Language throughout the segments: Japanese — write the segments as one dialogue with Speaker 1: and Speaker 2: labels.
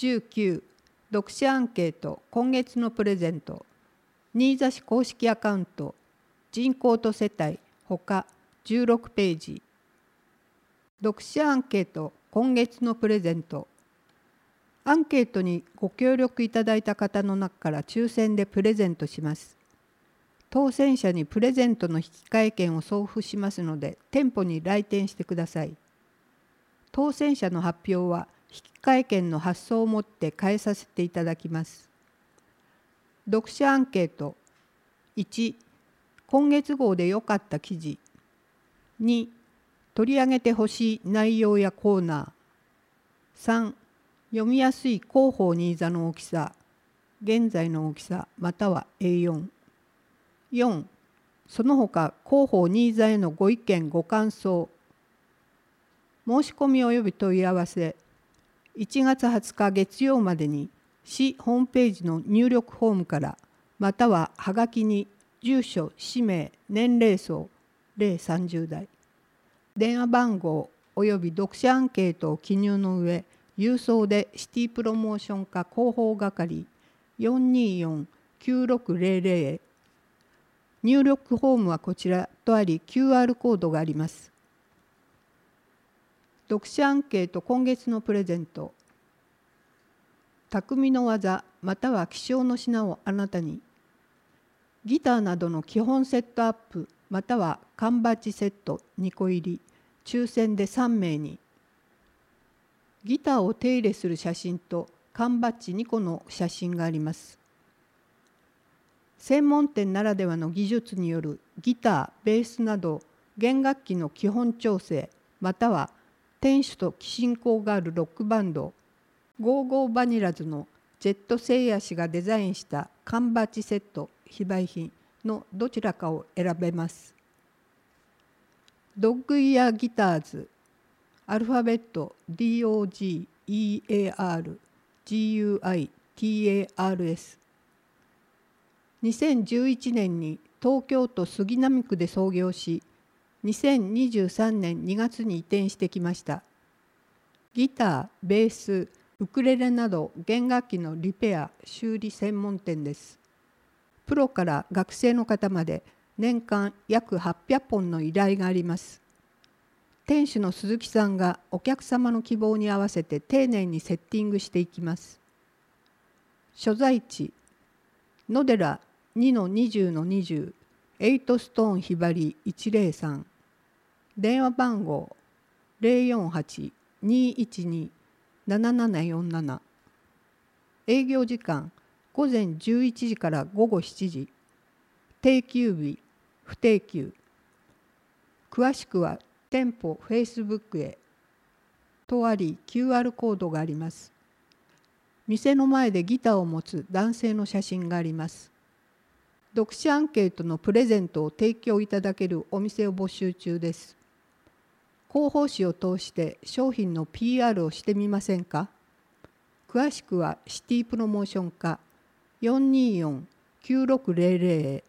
Speaker 1: 19読者アンケート今月のプレゼント新座市公式アカウント人口と世帯ほか16ページ読者アンケート今月のプレゼントアンケートにご協力いただいた方の中から抽選でプレゼントします。当選者にプレゼントの引換券を送付しますので店舗に来店してください。当選者の発表は引換券の発送をもって返させていただきます。読者アンケート1、今月号で良かった記事。2、取り上げてほしい内容やコーナー。3、読みやすい広報新座の大きさ、現在の大きさまたは A4。4、その他広報新座へのご意見ご感想。申し込み及び問い合わせ、1月20日月曜までに市ホームページの入力フォームからまたははがきに住所、氏名、年齢層、例30代、電話番号及び読者アンケートを記入の上、郵送でシティプロモーション課広報係 424-9600 へ。入力フォームはこちらとあり QR コードがあります。読者アンケート今月のプレゼント。匠の技または希少の品をあなたに。ギターなどの基本セットアップまたは缶バッジセット2個入り抽選で3名に。ギターを手入れする写真と缶バッジ2個の写真があります。専門店ならではの技術によるギター、ベースなど弦楽器の基本調整または店主と寄進行があるロックバンドゴーゴーバニラズのジェットセイヤ氏がデザインした缶バッジセット非売品のどちらかを選べます。ドッグイヤーギターズアルファベット DOGEARGUITARS 2011年に東京都杉並区で創業し2023年2月に移転してきました。ギター、ベース、ウクレレなど弦楽器のリペア・修理専門店です。プロから学生の方まで年間約800本の依頼があります。店主の鈴木さんがお客様の希望に合わせて丁寧にセッティングしていきます。所在地野寺 2-20-20 8ストーンひばり103電話番号 048-212-7747 営業時間午前11時から午後7時定休日不定休詳しくは店舗 Facebook へとあり QR コードがあります。店の前でギターを持つ男性の写真があります。読者アンケートのプレゼントを提供いただけるお店を募集中です。広報誌を通して商品の PR をしてみませんか？詳しくはシティプロモーション課 424-9600 へ。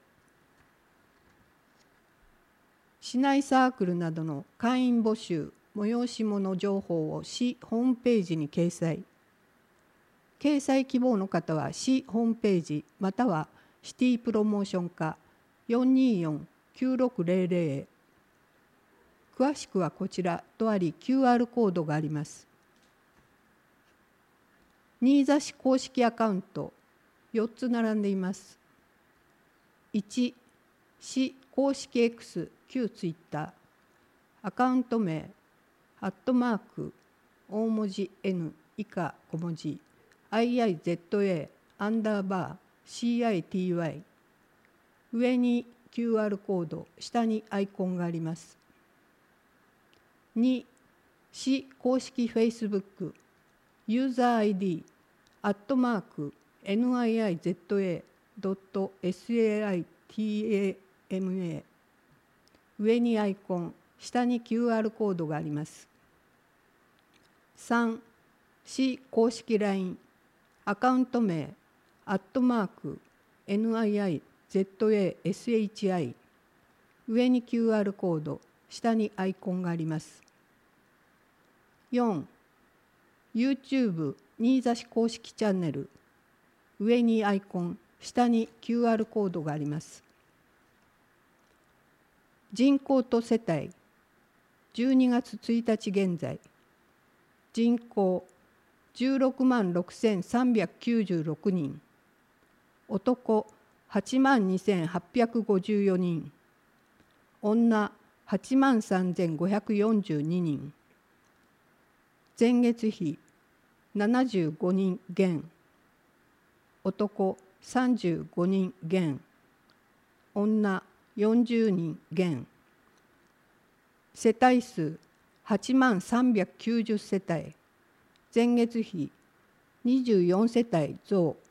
Speaker 1: 市内サークルなどの会員募集、催し物情報を市ホームページに掲載。掲載希望の方は市ホームページまたはシティプロモーション課 424-9600 へ。詳しくはこちらとあり QR コードがあります。新座市公式アカウント4つ並んでいます。1、市公式 X 旧ツイッターアカウント名@大文字 N 以下小文字IIZA_CITY 上に QR コード下にアイコンがあります。2、市公式 Facebook ユーザー ID @niza.saitama 上にアイコン下に QR コードがあります。3、市公式 LINEアカウント名@niizashi 上に QR コード下にアイコンがあります。4、YouTube 新座市公式チャンネル、上にアイコン、下に QR コードがあります。人口と世帯、12月1日現在、人口16万6396人、男8万2854人、女8万3542人、前月比75人減、男35人減、女40人減、世帯数8万390世帯、前月比24世帯増、